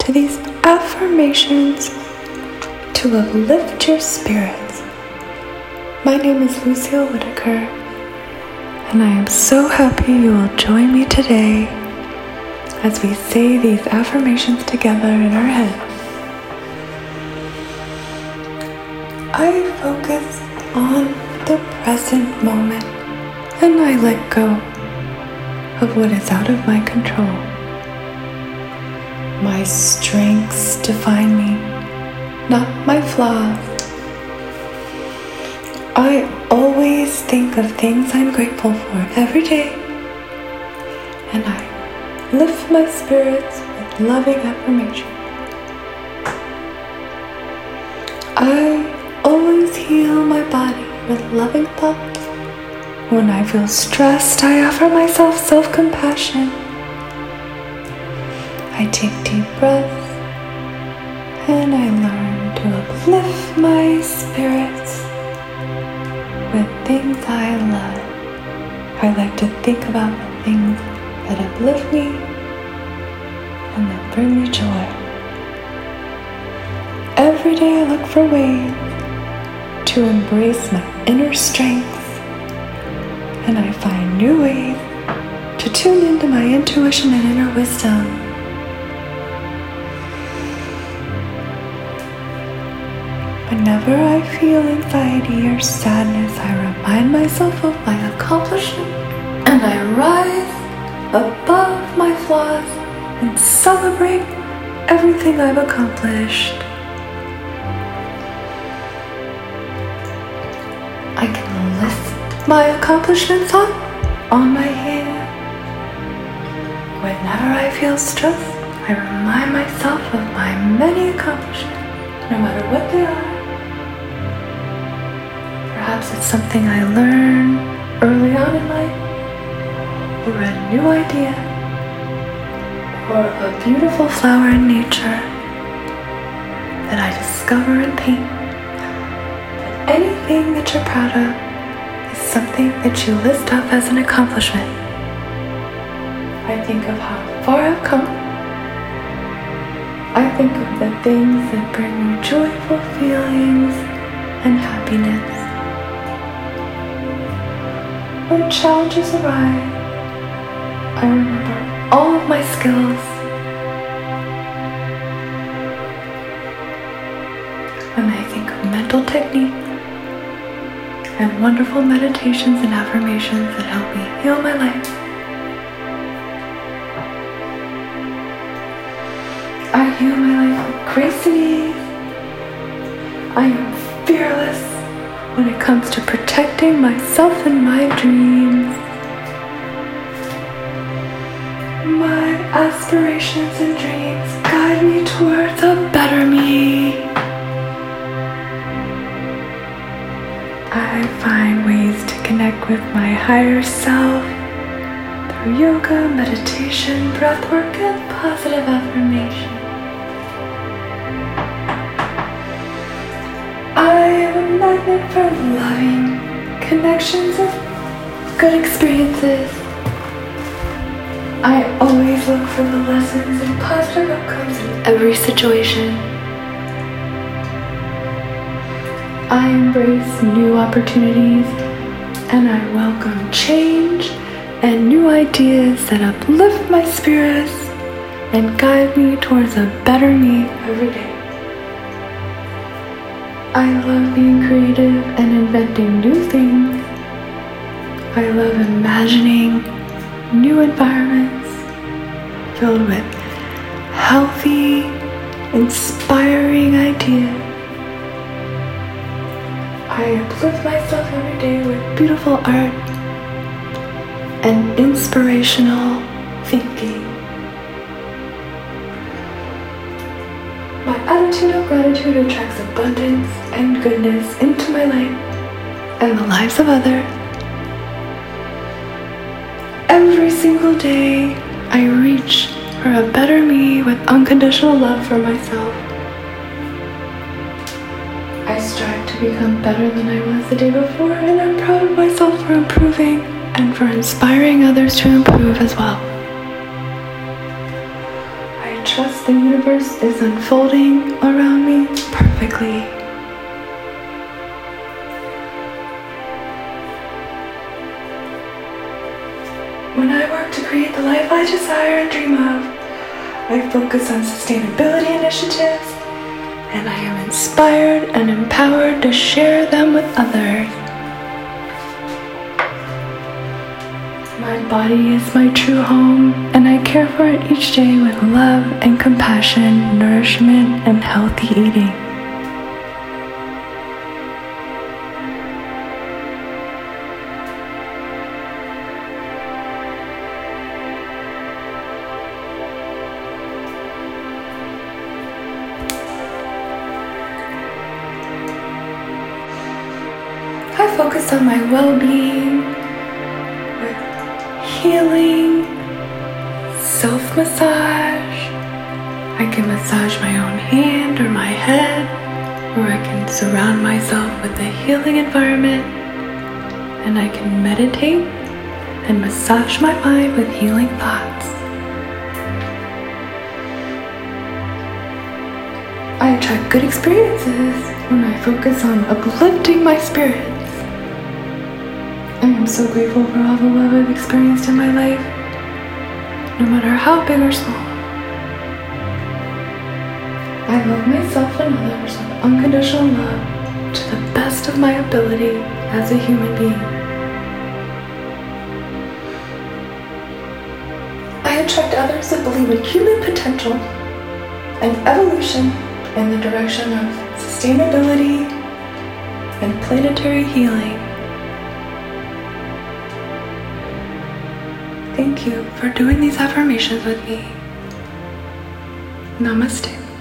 to these affirmations to uplift your spirits. My name is Lucille Whitaker, and I am so happy you will join me today as we say these affirmations together in our head. I focus on the present moment, and I let go of what is out of my control. My strengths define me, not my flaws. I always think of things I'm grateful for every day, and I lift my spirits with loving affirmation. I always heal my body with loving thoughts. When I feel stressed, I offer myself self-compassion. I take deep breaths, and I learn to uplift my spirits with things I love. I like to think about the things that uplift me and that bring me joy. Every day I look for ways to embrace my inner strengths, and I find new ways to tune into my intuition and inner wisdom. Whenever I feel anxiety or sadness, I remind myself of my accomplishment, and I rise above my flaws and celebrate everything I've accomplished. I can list my accomplishments up on my hand. Whenever I feel stressed, I remind myself of my many accomplishments, no matter what they are. Perhaps it's something I learned early on in life, or a new idea, or a beautiful flower in nature that I discover and paint. But anything that you're proud of is something that you list up as an accomplishment. I think of how far I've come. I think of the things that bring me joyful feelings and happiness. When challenges arise, I remember all of my skills. When I think of mental techniques and wonderful meditations and affirmations that help me heal my life, I heal my life with grace and ease. I am fearless when it comes to protecting myself and my dreams. My aspirations and dreams guide me towards a better me. I find ways to connect with my higher self through yoga, meditation, breathwork, and positive affirmation. I am a magnet for loving connections and good experiences. I always look for the lessons and positive outcomes in every situation. I embrace new opportunities, and I welcome change and new ideas that uplift my spirits and guide me towards a better me every day. I love being creative and inventing new things. I love imagining new environments filled with healthy, inspiring ideas. I uplift myself every day with beautiful art and inspirational thinking. My attitude of gratitude attracts abundance and goodness into my life and the lives of others. Every single day, I reach for a better me with unconditional love for myself. I strive to become better than I was the day before, and I'm proud of myself for improving and for inspiring others to improve as well. I trust the universe is unfolding around me perfectly. When I work to create the life I desire and dream of, I focus on sustainability initiatives, and I am inspired and empowered to share them with others. My body is my true home, and I care for it each day with love and compassion, nourishment, and healthy eating. I focus on my well-being with healing, self-massage. I can massage my own hand or my head, or I can surround myself with a healing environment, and I can meditate and massage my mind with healing thoughts. I attract good experiences when I focus on uplifting my spirits. I am so grateful for all the love I've experienced in my life, no matter how big or small. I love myself and others with unconditional love to the best of my ability as a human being. I attract others that believe in human potential and evolution in the direction of sustainability and planetary healing. Thank you for doing these affirmations with me. Namaste.